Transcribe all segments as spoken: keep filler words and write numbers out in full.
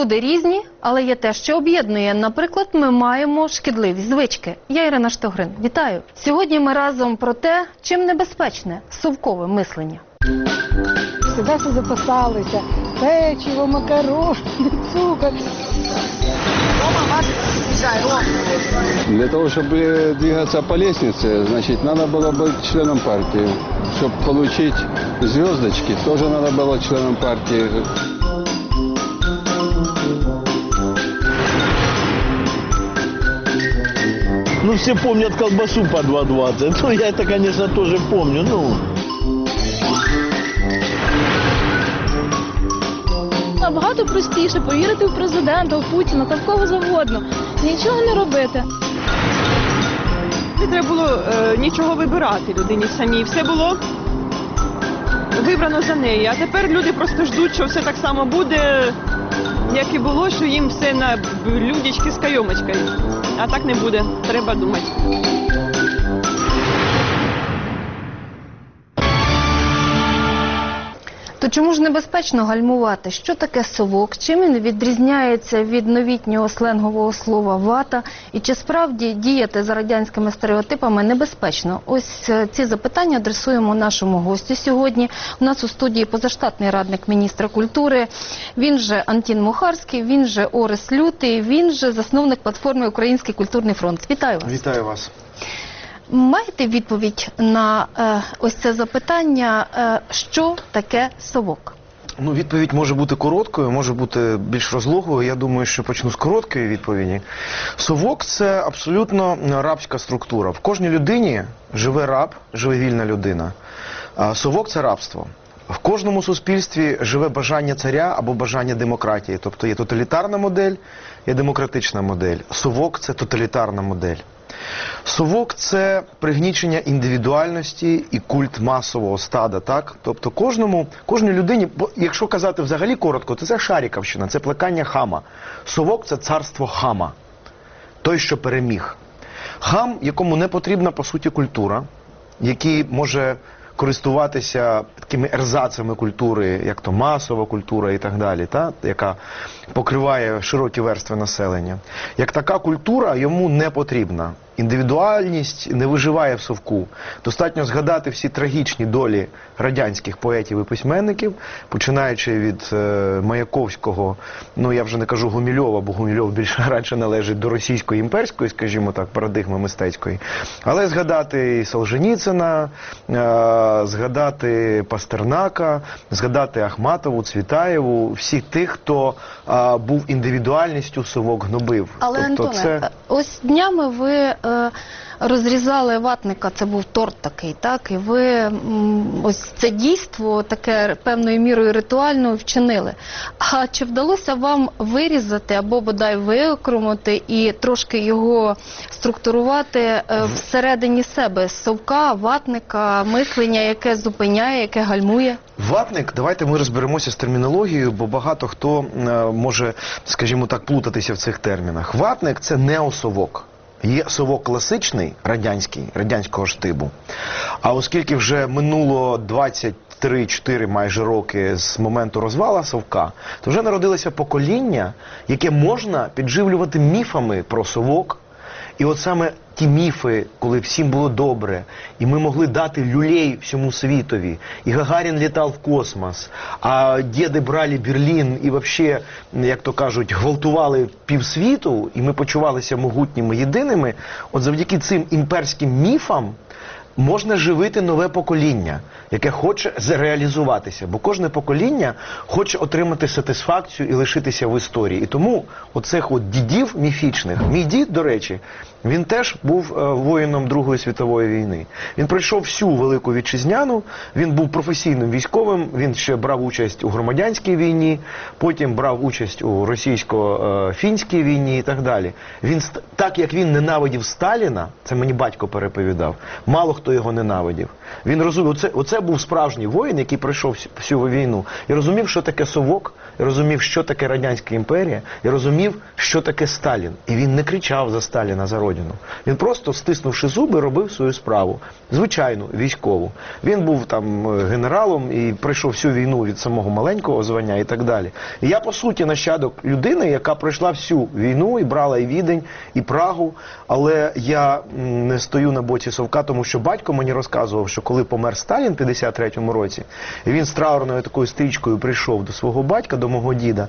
Люди різні, але є те, що об'єднує. Наприклад, ми маємо шкідливі звички. Я Ірина Штогрин. Вітаю. Сьогодні ми разом про те, чим небезпечне совкове мислення. Всегда все запасалися. Печиво, макарони, цукор. Для того, чтобы двигаться по лестнице, значит, надо было быть членом партии. Чтобы получить звездочки, тоже надо было членом партии. Ну, все помнят колбасу по два двадцать. Ну, я это, конечно, тоже помню. Ну. Набагато простіше повірити в президента, в Путіна та в кого завгодно. Нічого не робити. Не треба було е, нічого вибирати людині самій. Все було вибрано за неї. А тепер люди просто ждуть, що все так само буде, як і було, що їм все на блюдечки з кайомочкою. А так не буде. Треба думати. То чому ж небезпечно гальмувати? Що таке совок? Чим він відрізняється від новітнього сленгового слова вата? І чи справді діяти за радянськими стереотипами небезпечно? Ось ці запитання адресуємо нашому гостю сьогодні. У нас у студії позаштатний радник міністра культури. Він же Антін Мухарський, він же Орес Лютий, він же засновник платформи «Український культурний фронт». Вітаю вас. Вітаю вас. Маєте відповідь на е, ось це запитання, е, що таке совок? Ну, відповідь може бути короткою, може бути більш розлогою. Я думаю, що почну з короткої відповіді. Совок – це абсолютно рабська структура. В кожній людині живе раб, живе вільна людина. А совок – це рабство. В кожному суспільстві живе бажання царя або бажання демократії. Тобто є тоталітарна модель, є демократична модель. Совок – це тоталітарна модель. Совок – це пригнічення індивідуальності і культ масового стада, так? Тобто кожному, кожній людині, якщо казати взагалі коротко, то це Шаріковщина, це плекання хама. Совок – це царство хама, той, що переміг. Хам, якому не потрібна, по суті, культура, який може користуватися такими ерзацами культури, як то масова культура і так далі, та? Яка покриває широкі верстви населення. Як така культура йому не потрібна. Індивідуальність не виживає в совку. Достатньо згадати всі трагічні долі радянських поетів і письменників, починаючи від е, Маяковського, ну я вже не кажу Гумільова, бо Гумільов більше радше належить до російської імперської, скажімо так, парадигми мистецької. Але згадати і Солженіцина, е, згадати Пастернака, згадати Ахматову, Цвітаєву, всіх тих, хто е, був індивідуальністю, совок гнобив. Але, тобто, Антоне, це... ось днями ви е, розрізали ватника, це був торт такий, так? І ви м, ось це дійство таке певною мірою ритуально вчинили. А чи вдалося вам вирізати або бодай виокремити і трошки його структурувати е, всередині себе? Совка, ватника, мислення, яке зупиняє, яке гальмує? Ватник, давайте ми розберемося з термінологією, бо багато хто е, може, скажімо так, плутатися в цих термінах. Ватник – це неосовок. Є совок класичний, радянський, радянського штибу. А оскільки вже минуло двадцять три чотири майже роки з моменту розвала совка, то вже народилося покоління, яке можна підживлювати міфами про совок. І от саме ті міфи, коли всім було добре, і ми могли дати люлей всьому світові, і Гагарін літав в космос, а діди брали Берлін і взагалі, як то кажуть, гвалтували півсвіту, і ми почувалися могутніми, єдиними, от завдяки цим імперським міфам можна живити нове покоління, яке хоче зреалізуватися. Бо кожне покоління хоче отримати сатисфакцію і лишитися в історії. І тому оцих от дідів міфічних, мій дід, до речі, він теж був е, воїном Другої світової війни. Він пройшов всю Велику Вітчизняну, він був професійним військовим, він ще брав участь у громадянській війні, потім брав участь у російсько-фінській війні і так далі. Він, так як він ненавидів Сталіна, це мені батько переповідав, мало хто його ненавидів. Він розумів, оце, оце був справжній воїн, який пройшов всю, всю війну. І розумів, що таке совок, і розумів, що таке Радянська імперія, і розумів, що таке Сталін. І він не кричав за Сталіна, за родину. Він просто, стиснувши зуби, робив свою справу. Звичайну, військову. Він був там генералом і пройшов всю війну від самого маленького звання і так далі. І я, по суті, нащадок людини, яка пройшла всю війну і брала і Відень, і Прагу, але я не стою на боці совка, тому що батько мені розказував, що коли помер Сталін в п'ятдесят третьому році, і він з траурною такою стрічкою прийшов до свого батька, до мого діда,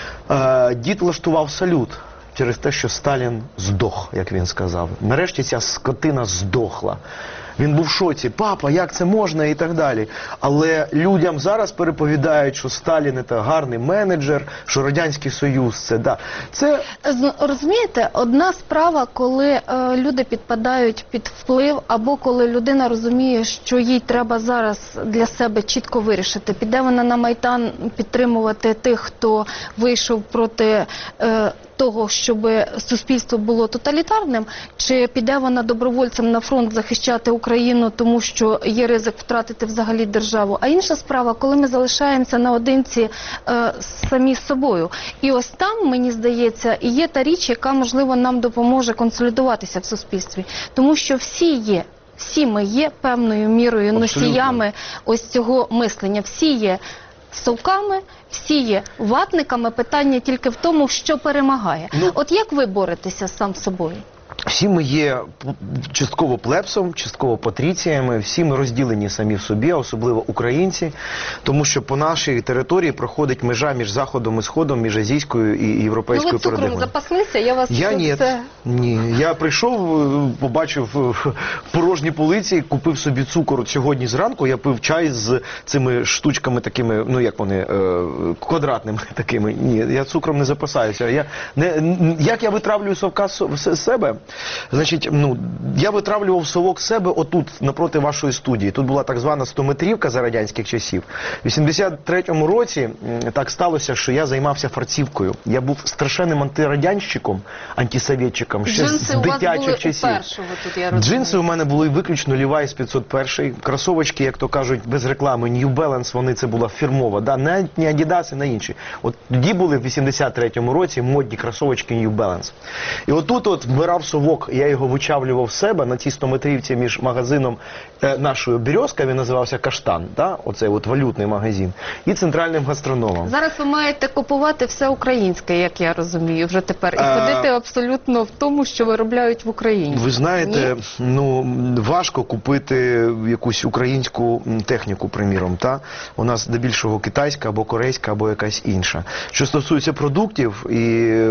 е, дід влаштував салют через те, що Сталін здох, як він сказав. Нарешті ця скотина здохла. Він був в шоці. Папа, як це можна? І так далі. Але людям зараз переповідають, що Сталін – це гарний менеджер, що Радянський Союз – це, да. Це... З- Розумієте, одна справа, коли е, люди підпадають під вплив, або коли людина розуміє, що їй треба зараз для себе чітко вирішити, піде вона на Майдан підтримувати тих, хто вийшов проти е, того, щоб суспільство було тоталітарним, чи піде вона добровольцем на фронт захищати Україну, тому що є ризик втратити взагалі державу. А інша справа, коли ми залишаємося наодинці е, самі з собою. І ось там, мені здається, і є та річ, яка, можливо, нам допоможе консолідуватися в суспільстві. Тому що всі є, всі ми є певною мірою носіями ось цього мислення. Всі є совками, всі є ватниками, питання тільки в тому, що перемагає. Ну, От як ви боретеся сам з собою? Всі ми є частково плебсом, частково патріціями, всі ми розділені самі в собі, особливо українці, тому що по нашій території проходить межа між Заходом і Сходом, між азійською і Ну, європейською ви цукром парадигмою. запаслися, я вас Я тут ні, все... ні. Я прийшов, побачив порожні полиці, купив собі цукор. От сьогодні зранку я пив чай з цими штучками такими, ну як вони, е, квадратними такими. Ні, я цукром не запасаюся. Я не, як я витравлюю совка з себе? Значить, ну, я витравлював совок з себе отут, напроти вашої студії. Тут була так звана стометрівка за радянських часів. В вісімдесят третьому році м, так сталося, що я займався фарцівкою. Я був страшенним антирадянщиком, антисовєтчиком ще з Джинси у вас були дитячих часів. у першого, тут я розумію. Джинси у мене були виключно Levi's п'ятсот один, кросовочки, як то кажуть, без реклами, New Balance, вони це була фірмова, да? Навіть не Adidas і не інші. От тоді були в вісімдесят третьому році модні кросовочки New Balance. І отут от вбирав совок, я його вичавлював в себе на цій стометрівці між магазином е, нашої «Березка», він називався «Каштан», да? Оцей от валютний магазин, і центральним гастрономом. Зараз ви маєте купувати все українське, як я розумію, вже тепер. І А... ходити абсолютно в тому, що виробляють в Україні. Ви знаєте, Ні? ну, важко купити якусь українську техніку, приміром, та? У нас здебільшого китайська або корейська, або якась інша. Що стосується продуктів, і,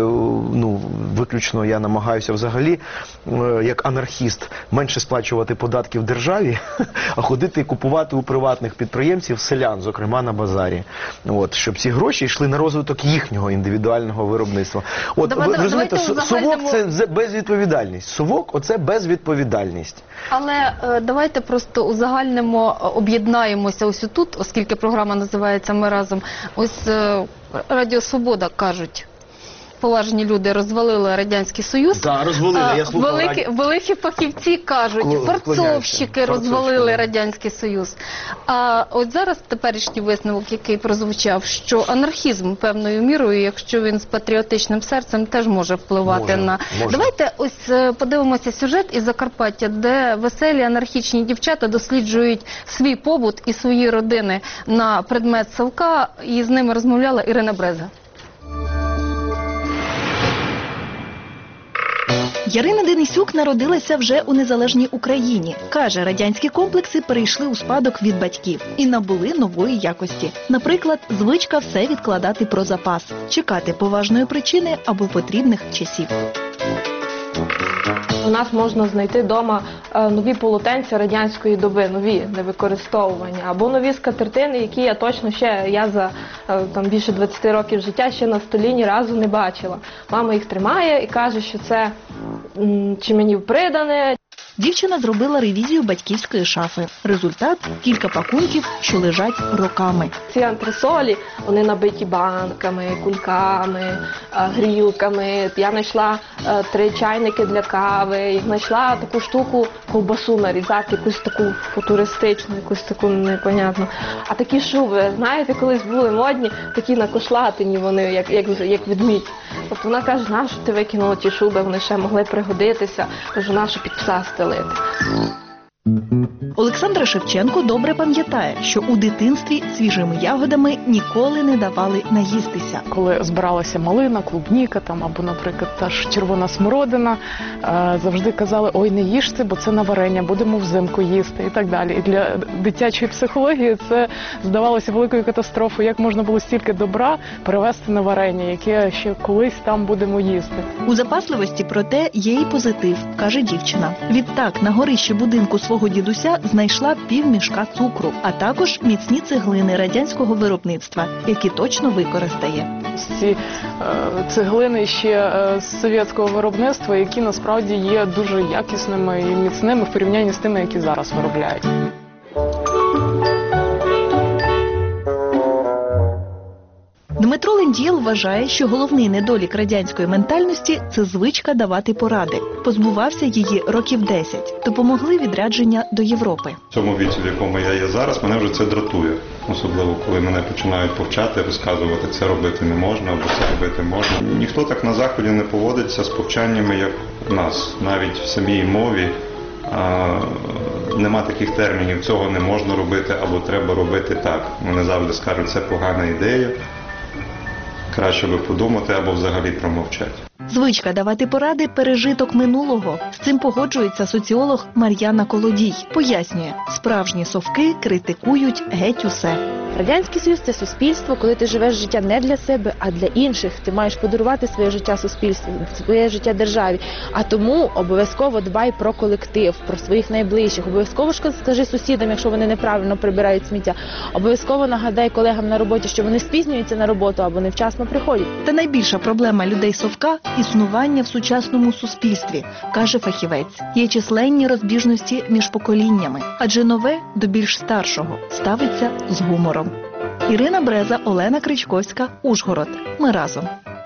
ну, виключно я намагаюся взагалі, як анархіст, менше сплачувати податків державі, а ходити і купувати у приватних підприємців, селян, зокрема на базарі. От, щоб ці гроші йшли на розвиток їхнього індивідуального виробництва. От, Давайте- ви розумієте, давайте совок узагальнимо- це безвідповідальність. Совок – оце безвідповідальність. Але е, давайте просто узагальнимо, е, об'єднаємося ось тут, оскільки програма називається «Ми разом». Ось е, Радіо Свобода кажуть, поважні люди розвалили Радянський Союз. Так, розвалили, А, я слухав. великі, великі фахівці кажуть, Кл- фарцовщики вклоняюся. розвалили Фарцовщики. Радянський Союз. А от зараз теперішній висновок, який прозвучав, що анархізм певною мірою, якщо він з патріотичним серцем, теж може впливати Може, на... може. Давайте ось е, подивимося сюжет із Закарпаття, де веселі анархічні дівчата досліджують свій побут і свої родини на предмет совка, і з ними розмовляла Ірина Бреза. Ярина Денисюк народилася вже у незалежній Україні. Каже, радянські комплекси перейшли у спадок від батьків і набули нової якості. Наприклад, звичка все відкладати про запас, чекати поважної причини або потрібних часів. У нас можна знайти вдома нові полотенця радянської доби, нові, невикористовувані, або нові скатертини, які я точно ще, я за е, там, більше двадцяти років життя ще на столі ні разу не бачила. Мама їх тримає і каже, що це м, чи мені впридане. Дівчина зробила ревізію батьківської шафи. Результат – кілька пакунків, що лежать роками. Ці антресолі, вони набиті банками, кульками, е, грілками. Я знайшла е, три чайники для кави, і знайшла таку штуку ковбасу нарізати, якусь таку футуристичну, якусь таку непонятну. А такі шуби, знаєте, колись були модні, такі накошлатені вони, як, як, як ведмідь. Тобто вона каже, нащо ти викинула ті шуби, вони ще могли пригодитися. Кажу, нащо під пса стелити. Олександра Шевченко добре пам'ятає, що у дитинстві свіжими ягодами ніколи не давали наїстися. Коли збиралася малина, клубніка там, або, наприклад, та ж червона смородина, е, завжди казали, ой, не їж це, бо це на варення, будемо взимку їсти і так далі. І для дитячої психології це здавалося великою катастрофою, як можна було стільки добра перевести на варення, яке ще колись там будемо їсти. У запасливості, проте, є і позитив, каже дівчина. Відтак, на горищі будинку свого дідуся знайшла півмішка цукру, а також міцні цеглини радянського виробництва, які точно використає. Ці е, цеглини ще е, з совєтського виробництва, які насправді є дуже якісними і міцними в порівнянні з тими, які зараз виробляють. Дмитро Лендієл вважає, що головний недолік радянської ментальності – це звичка давати поради. Позбувався її років десять. Допомогли відрядження до Європи. В цьому віці, в якому я є зараз, мене вже це дратує. Особливо, коли мене починають повчати, розказувати, це робити не можна, або це робити можна. Ніхто так на Заході не поводиться з повчаннями, як у нас. Навіть в самій мові а, нема таких термінів, цього не можна робити, або треба робити так. Вони завжди скажуть, це погана ідея. Краще би подумати або взагалі промовчати. Звичка давати поради – пережиток минулого. З цим погоджується соціолог Мар'яна Колодій. Пояснює, справжні совки критикують геть усе. Радянський Союз – це суспільство, коли ти живеш життя не для себе, а для інших. Ти маєш подарувати своє життя суспільству, своє життя державі. А тому обов'язково дбай про колектив, про своїх найближчих. Обов'язково скажи сусідам, якщо вони неправильно прибирають сміття. Обов'язково нагадай колегам на роботі, що вони спізнюються на роботу або невчасно приходять. Та найбільша проблема людей-совка – існування в сучасному суспільстві, каже фахівець. Є численні розбіжності між поколіннями, адже нове до більш старшого ставиться з гумором. Ірина Бреза, Олена Кричковська, Ужгород. Ми разом.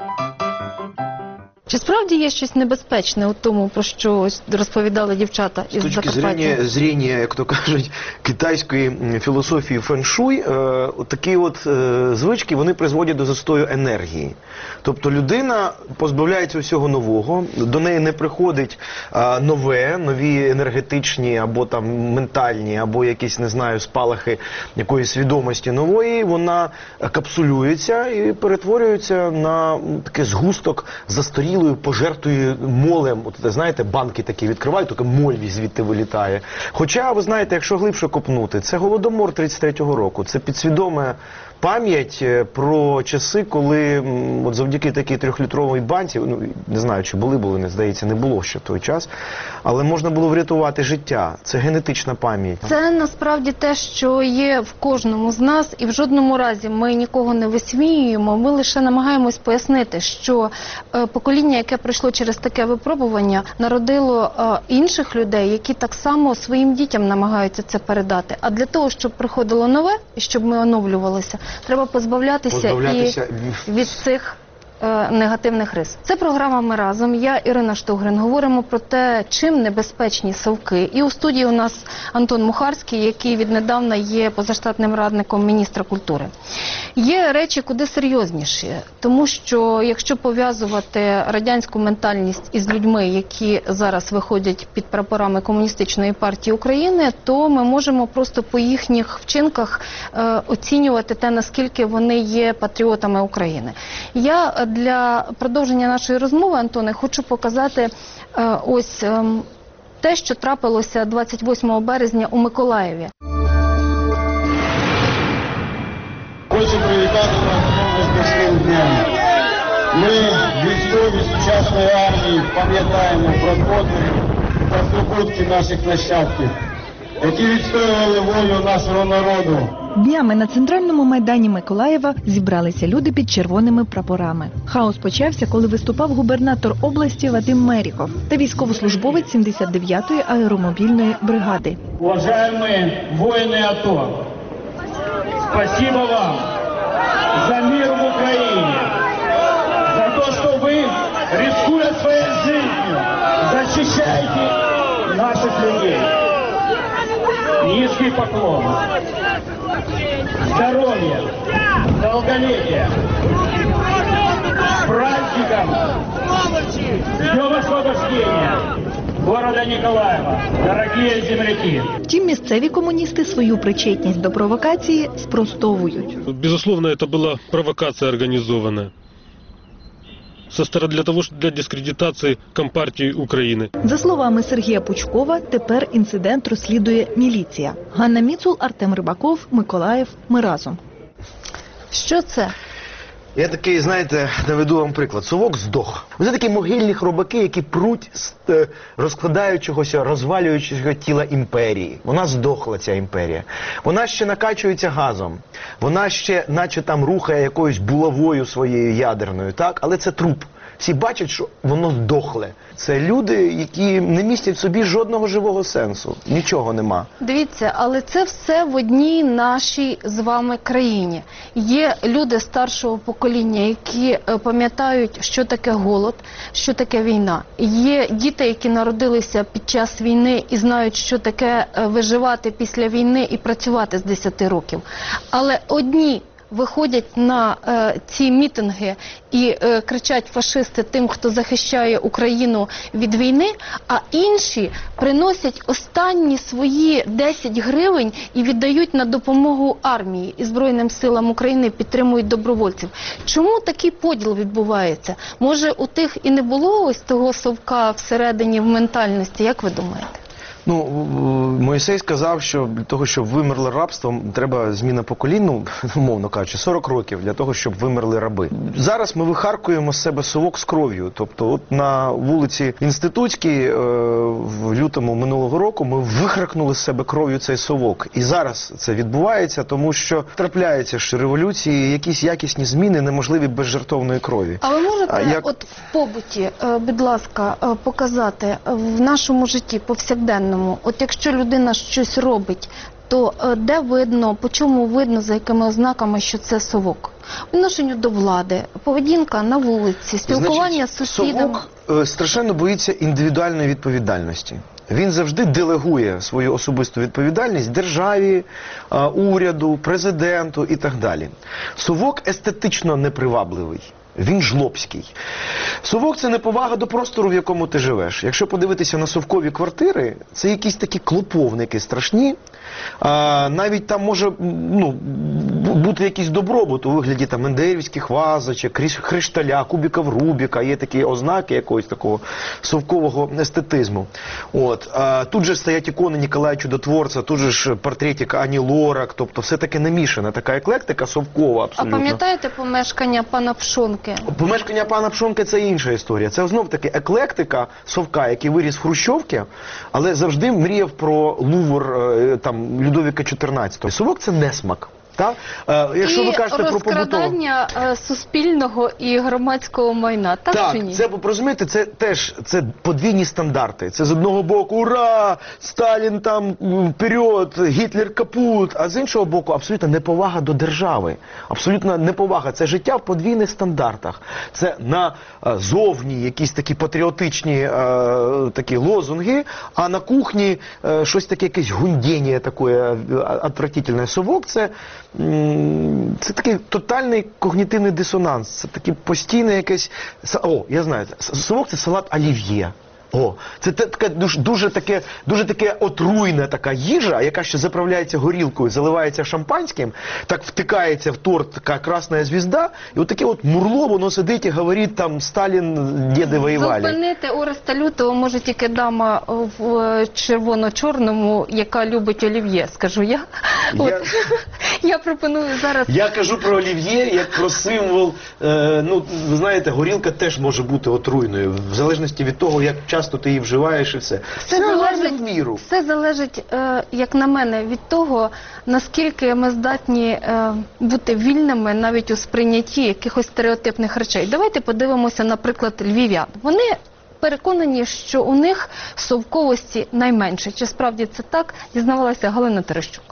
Чи справді є щось небезпечне у тому, про що ось розповідали дівчата із З точки Закарпаття? зрення, зрення, як то кажуть, китайської філософії фен-шуй, е, такі от е, звички, вони призводять до застою енергії. Тобто людина позбавляється усього нового, до неї не приходить е, нове, нові енергетичні або там ментальні, або якісь, не знаю, спалахи якоїсь свідомості нової, вона капсулюється і перетворюється на такий згусток застарілої, пожертвою молем. От, знаєте, банки такі відкривають, тільки моль звідти вилітає. Хоча, ви знаєте, якщо глибше копнути, це Голодомор тридцять третього року, це підсвідома пам'ять про часи, коли от завдяки такій трьохлітровій банці, ну, не знаю, чи були, були, не здається, не було ще в той час, але можна було врятувати життя. Це генетична пам'ять. Це насправді те, що є в кожному з нас, і в жодному разі ми нікого не висміюємо, ми лише намагаємось пояснити, що е, покоління, яке пройшло через таке випробування, народило е, інших людей, які так само своїм дітям намагаються це передати. А для того, щоб приходило нове, і щоб ми оновлювалися, треба позбавлятися, позбавлятися... і від цих е, негативних рис. Це програма «Ми разом». Я, Ірина Штогрин. Говоримо про те, чим небезпечні совки. І у студії у нас Антон Мухарський, який віднедавна є позаштатним радником міністра культури. Є речі куди серйозніші, тому що якщо пов'язувати радянську ментальність із людьми, які зараз виходять під прапорами Комуністичної партії України, то ми можемо просто по їхніх вчинках е, оцінювати те, наскільки вони є патріотами України. Я для продовження нашої розмови, Антоне, хочу показати е, ось е, те, що трапилося двадцять восьмого березня у Миколаєві. Хочу привітати вас знову з Днем днем. Ми, військові сучасної армії, пам'ятаємо про подвиг та здобутки наших нащадків. які відстоювали волю нашого народу. Днями на центральному майдані Миколаєва зібралися люди під червоними прапорами. Хаос почався, коли виступав губернатор області Вадим Меріков та військовослужбовець сімдесят дев'ятої аеромобільної бригади. Уважаемые воины АТО, спасибо вам за мир в Украине, за то, что вы, рискуя своей жизнью, защищаете наших людей. Низкий поклон. Здоровья, долголетия. С праздником! С Днем Освобождения города Николаева, дорогие земляки! Втім, місцеві комуністи свою причетність до провокації спростовують. Безусловно, это была провокация организованная со стороны для того, для дискредитации Компартии Украины. За словами Сергія Пучкова, тепер інцидент розслідує міліція. Ганна Міцул, Артем Рибаков, Миколаїв. Ми разом. Що це? Я такий, знаєте, наведу вам приклад. Совок здох. Ось такі могильні хробаки, які пруть з е, розкладаючогося, розвалюючого тіла імперії. Вона здохла, ця імперія. Вона ще накачується газом. Вона ще, наче там, рухає якоюсь булавою своєю ядерною, так? Але це труп. Всі бачать, що воно здохле. Це люди, які не містять в собі жодного живого сенсу. Нічого нема. Дивіться, але це все в одній нашій з вами країні. Є люди старшого покоління, які е, пам'ятають, що таке голод, що таке війна. Є діти, які народилися під час війни і знають, що таке е, виживати після війни і працювати з десяти років. Але одні виходять на е, ці мітинги і е, кричать фашисти тим, хто захищає Україну від війни, а інші приносять останні свої десять гривень і віддають на допомогу армії і Збройним силам України, підтримують добровольців. Чому такий поділ відбувається? Може, у тих і не було ось того совка всередині в ментальності, як ви думаєте? Ну, Мойсей сказав, що для того, щоб вимерло рабство, треба зміна поколінь, ну, умовно кажучи, сорок років для того, щоб вимерли раби. Зараз ми вихаркуємо з себе совок з кров'ю. Тобто, от на вулиці Інститутській в лютому минулого року ми вихаркнули з себе кров'ю цей совок. І зараз це відбувається, тому що трапляється, що революції, якісь якісні зміни неможливі без жертовної крові. А ви можете а як... от в побуті, будь ласка, показати в нашому житті повсякденному, от якщо людина щось робить, то де видно, по чому видно, за якими ознаками, що це совок? Відношенню до влади, поведінка на вулиці, спілкування Значить, з сусідами. Совок страшенно боїться індивідуальної відповідальності. Він завжди делегує свою особисту відповідальність державі, уряду, президенту і так далі. Совок естетично непривабливий. Він жлобський. Совок – це неповага до простору, в якому ти живеш. Якщо подивитися на совкові квартири, це якісь такі клоповники страшні. А, навіть там може ну, бути якийсь добробут у вигляді там ендеївських вазочок, кришталя, кубиків Рубіка. Є такі ознаки якогось такого совкового естетизму. От. А, тут же стоять ікони Ніколая Чудотворця, тут же ж портретик Ані Лорак. Тобто все таке намішане, така еклектика совкова абсолютно. А пам'ятаєте помешкання пана Пшонки? Помешкання пана Пшонки – це інша історія. Це знов-таки еклектика совка, який виріс в Хрущовці, але завжди мріяв про Лувр там, Людовіка чотирнадцятого. Совок – це несмак. Так? Е, якщо і ви кажете про розкрадання е, суспільного і громадського майна, так, так чи ні? це, розумієте, це теж це подвійні стандарти. Це з одного боку, ура, Сталін там вперед, Гітлер капут, а з іншого боку, абсолютно неповага до держави. Абсолютно неповага. Це життя в подвійних стандартах. Це на е, зовні якісь такі патріотичні е, такі лозунги, а на кухні е, щось таке, якесь гундєння таке отвратительне. Совок – це Це такий тотальний когнітивний дисонанс. Це таке постійне якесь... О, я знаю, совок – це салат олів'є. О, це таке дуже, дуже таке, дуже таке отруйна така їжа, яка ще заправляється горілкою, заливається шампанським, так втикається в торт така красна звізда, і от таке от мурло, воно сидить і говорить там Сталін, діди воювали. Зупинити Ореста Лютого може тільки дама в червоно-чорному, яка любить олів'є, скажу я. я... От. Я пропоную зараз... Я кажу про олів'є як про символ, е, ну, ви знаєте, горілка теж може бути отруйною, в залежності від того, як часто ти її вживаєш і все. Все залежить, в міру. все залежить, е, як на мене, від того, наскільки ми здатні е, бути вільними навіть у сприйнятті якихось стереотипних речей. Давайте подивимося, наприклад, львів'ян. Вони переконані, що у них совковості найменше. Чи справді це так, дізнавалася Галина Терещук.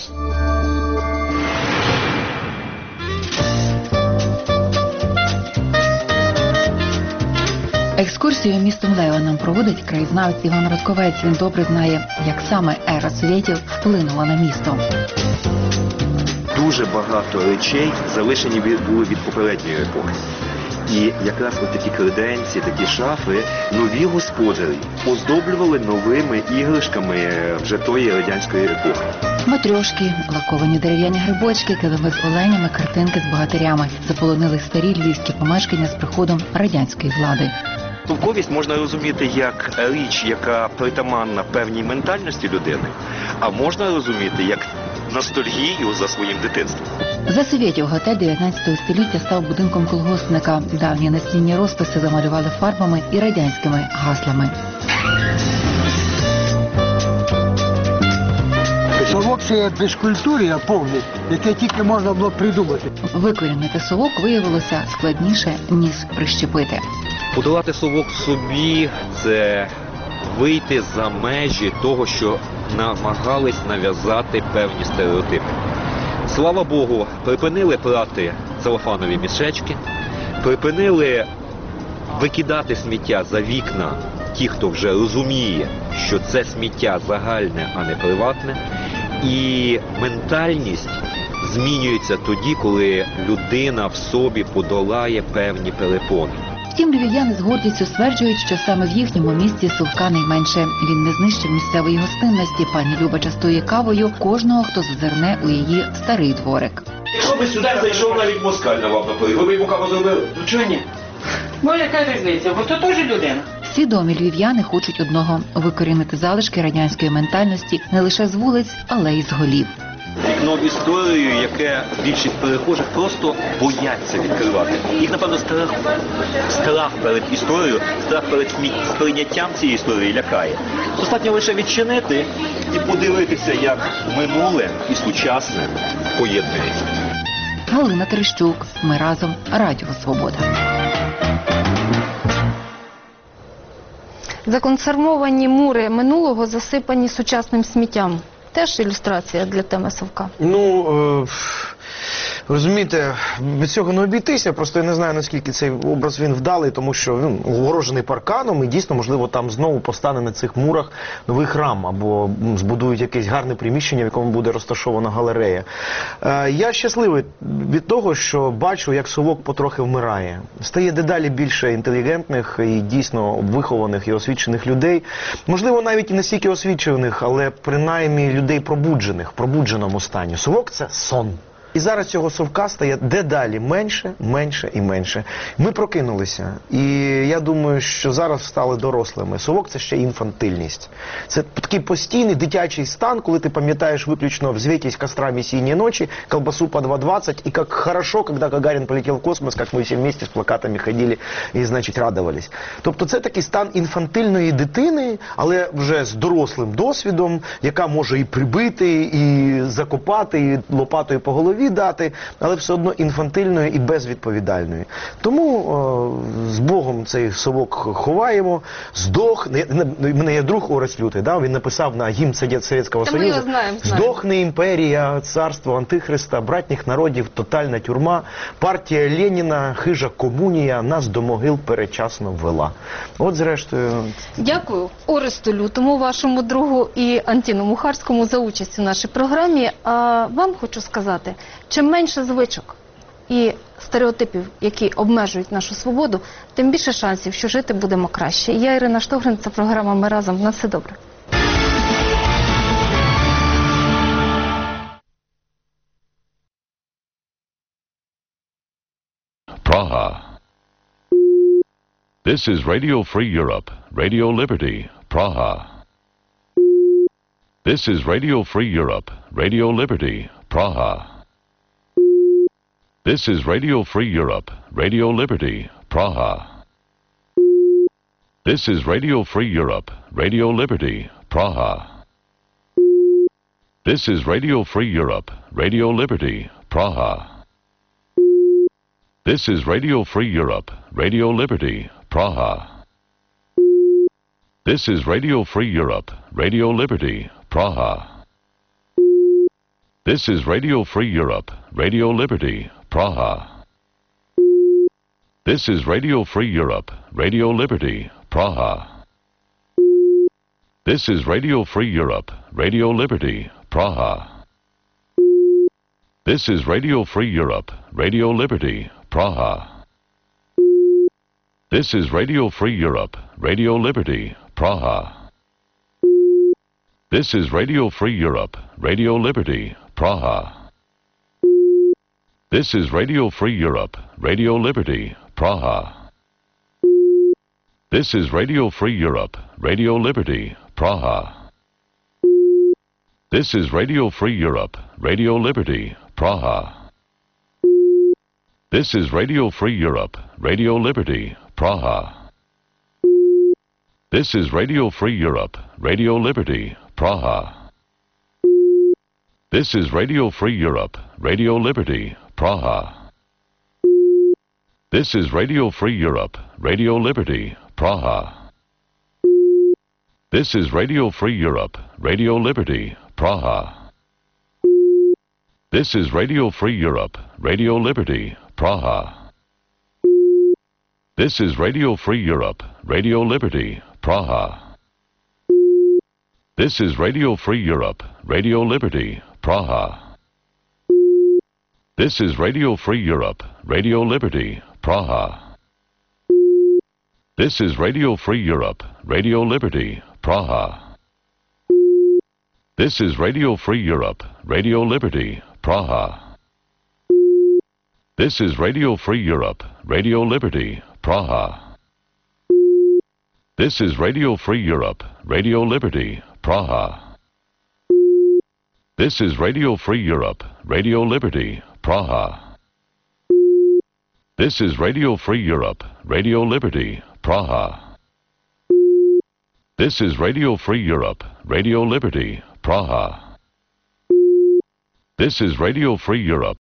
Екскурсію містом Лева нам проводить краєзнавець Іван Радковець. Він добре знає, як саме ера совєтів вплинула на місто. Дуже багато речей залишені від- були від попередньої епохи. І якраз от такі креденці, такі шафи, нові господарі оздоблювали новими іграшками вже тої радянської епохи. Матрьошки, лаковані дерев'яні грибочки, килими з оленями, картинки з богатирями заполонили старі львівські помешкання з приходом радянської влади. Совковість можна розуміти як річ, яка притаманна певній ментальності людини, а можна розуміти як ностальгію за своїм дитинством. За совєтів готель дев'ятнадцятого століття став будинком колгоспника. Давні настінні розписи замалювали фарбами і радянськими гаслами. Совок – це безкультур'я повне, яке тільки можна було придумати. Викорінити совок виявилося складніше, ніж прищепити. Подолати совок в собі – це вийти за межі того, що намагались нав'язати певні стереотипи. Слава Богу, припинили прати целофанові мішечки, припинили викидати сміття за вікна ті, хто вже розуміє, що це сміття загальне, а не приватне. І ментальність змінюється тоді, коли людина в собі подолає певні перепони. Втім, львів'яни з гордістю стверджують, що саме в їхньому місті совка найменше. Він не знищив місцевої гостинності. Пані Люба частує кавою кожного, хто зазирне у її старий дворик. Якщо би сюди зайшов навіть москаль на вам напої, ви б йому каву зробили? Ну чого ні? Бо яка різниця, бо то теж людина. Свідомі львів'яни хочуть одного – викорінити залишки радянської ментальності не лише з вулиць, але й з голів. Вікно в історію, яке більшість перехожих просто бояться відкривати. Їх, напевно, страх, страх перед історією, страх перед смі- сприйняттям цієї історії лякає. Достатньо лише відчинити і подивитися, як минуле і сучасне поєднується. Галина Терещук. Ми разом. Радіо Свобода. Законсервовані мури минулого засипані сучасним сміттям. Теж ілюстрація для теми совка. Ну, е, розумієте, від цього не обійтися, просто я не знаю, наскільки цей образ він вдалий, тому що він огорожений парканом і дійсно, можливо, там знову постане на цих мурах новий храм або збудують якесь гарне приміщення, в якому буде розташована галерея. Е, я щасливий від того, що бачу, як совок потрохи вмирає. Стає дедалі більше інтелігентних і дійсно вихованих і освічених людей. Можливо, навіть і не стільки освічених, але принаймні людей пробуджених, в пробудженому стані. Совок – це сон. І зараз цього совка стає дедалі менше, менше і менше. Ми прокинулися. І я думаю, що зараз стали дорослими. Совок – це ще інфантильність. Це такий постійний дитячий стан, коли ти пам'ятаєш виключно «Взвейтесь кострами синей ночи», «Колбасу по два двадцать» и как хорошо, когда Гагарин полетел в космос, как мы все вместе с плакатами ходили і, значить, радувались. Тобто це такий стан інфантильної дитини, але вже з дорослим досвідом, яка може і прибити, і закопати, і лопатою по голові дати, але все одно інфантильною і безвідповідальною. Тому о, з Богом цей совок ховаємо, здох. У мене є друг Орест Лютий, да? Він написав на гімн Совєтського Та ми Союзу: його знаємо, знаємо. «Здохне імперія, царство Антихриста, братніх народів, тотальна тюрма, партія Леніна, хижа комунія нас до могил передчасно ввела». От зрештою... Дякую Оресту Лютому, вашому другу, і Антіну Мухарському за участь у нашій програмі. А вам хочу сказати, чим менше звичок і стереотипів, які обмежують нашу свободу, тим більше шансів, що жити будемо краще. Я Ірина Штогрин, це програма «Ми разом». На все добре. Praha. This is Radio Free Europe, Radio Liberty, Praha. This is Radio Free Europe, Radio Liberty, Praha. This is Radio Free Europe, Radio Liberty, Praha. This is Radio Free Europe, Radio Liberty, Praha. This is Radio Free Europe, Radio Liberty, Praha. This is Radio Free Europe, Radio Liberty, Praha. This is Radio Free Europe, Radio Liberty, Praha. This is Radio Free Europe, Radio Liberty, Praha. This is Radio Free Europe, Radio Liberty, Praha. This is Radio Free Europe, Radio Liberty, Praha. This is Radio Free Europe, Radio Liberty, Praha. This is Radio Free Europe, Radio Liberty, Praha. This is Radio Free Europe, Radio Liberty, Praha. This is Radio Free Europe, Radio Liberty, Praha. This is Radio Free Europe, Radio Liberty, Praha. This is Radio Free Europe, Radio Liberty, Praha. This is Radio Free Europe, Radio Liberty, Praha. This is Radio Free Europe, Radio Liberty, Praha. This is Radio Free Europe, Radio Liberty, Praha. This is Radio Free Europe, Radio Liberty, Praha. This is Radio Free Europe, Radio Liberty, Praha. This is Radio Free Europe, Radio Liberty, Praha. This is Radio Free Europe, Radio Liberty, Praha. This is Radio Free Europe, Radio Liberty, Praha. This is Radio Free Europe, Radio Liberty, Praha. This is Radio Free Europe, Radio Liberty, Praha. This is Radio Free Europe, Radio Liberty, Praha. This is Radio Free Europe, Radio Liberty, Praha. This is Radio Free Europe, Radio Liberty, Praha. This is Radio Free Europe, Radio Liberty, Praha. This is Radio Free Europe, Radio Liberty, Praha. This is Radio Free Europe, Radio Liberty, Praha. This is Radio Free Europe,